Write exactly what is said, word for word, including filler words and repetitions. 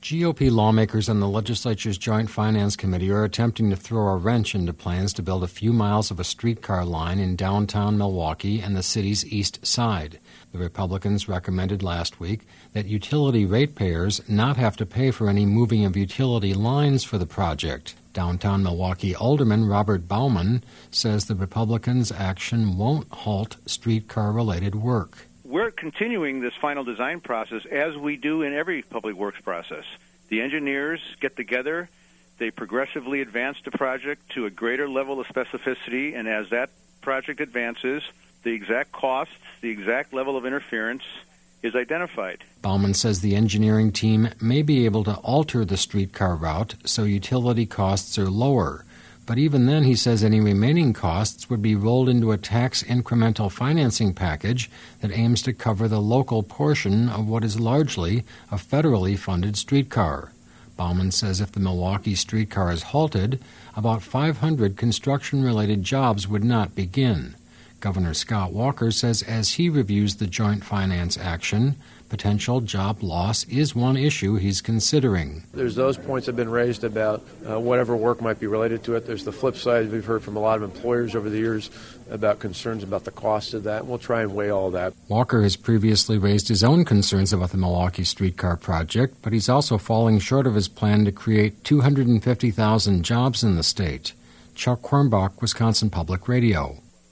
G O P lawmakers on the legislature's Joint Finance Committee are attempting to throw a wrench into plans to build a few miles of a streetcar line in downtown Milwaukee and the city's east side. The Republicans recommended last week that utility ratepayers not have to pay for any moving of utility lines for the project. Downtown Milwaukee Alderman Robert Bauman says the Republicans' action won't halt streetcar-related work. We're continuing this final design process as we do in every public works process. The engineers get together, they progressively advance the project to a greater level of specificity, and as that project advances, the exact costs, the exact level of interference is identified. Bauman says the engineering team may be able to alter the streetcar route so utility costs are lower. But even then, he says any remaining costs would be rolled into a tax incremental financing package that aims to cover the local portion of what is largely a federally funded streetcar. Bauman says if the Milwaukee streetcar is halted, about five hundred construction-related jobs would not begin. Governor Scott Walker says as he reviews the joint finance action, potential job loss is one issue he's considering. There's those points that have been raised about uh, whatever work might be related to it. There's the flip side. We've heard from a lot of employers over the years about concerns about the cost of that. We'll try and weigh all that. Walker has previously raised his own concerns about the Milwaukee streetcar project, but he's also falling short of his plan to create two hundred fifty thousand jobs in the state. Chuck Kornbach, Wisconsin Public Radio.